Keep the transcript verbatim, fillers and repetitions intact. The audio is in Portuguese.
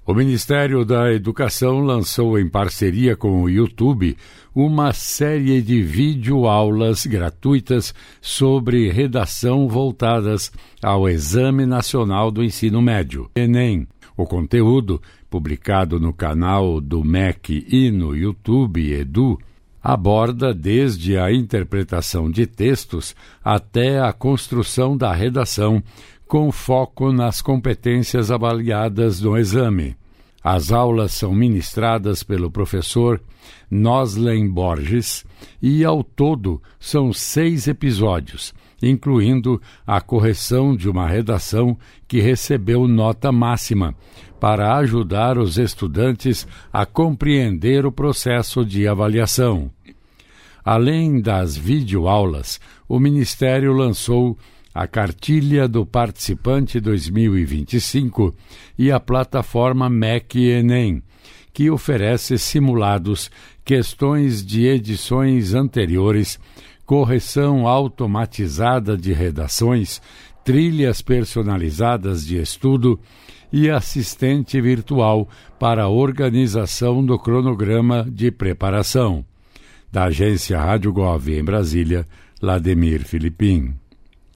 O Ministério da Educação lançou em parceria com o YouTube uma série de videoaulas gratuitas sobre redação voltadas ao Exame Nacional do Ensino Médio, Enem. O conteúdo, publicado no canal do M E C e no YouTube Edu, aborda desde a interpretação de textos até a construção da redação, com foco nas competências avaliadas no exame. As aulas são ministradas pelo professor Noslen Borges e, ao todo, são seis episódios, incluindo a correção de uma redação que recebeu nota máxima, para ajudar os estudantes a compreender o processo de avaliação. Além das videoaulas, o Ministério lançou a Cartilha do Participante dois mil e vinte e cinco e a plataforma M E C Enem, que oferece simulados, questões de edições anteriores, correção automatizada de redações, trilhas personalizadas de estudo e assistente virtual para a organização do cronograma de preparação. Da agência Rádio Gov em Brasília, Lademir Filipim.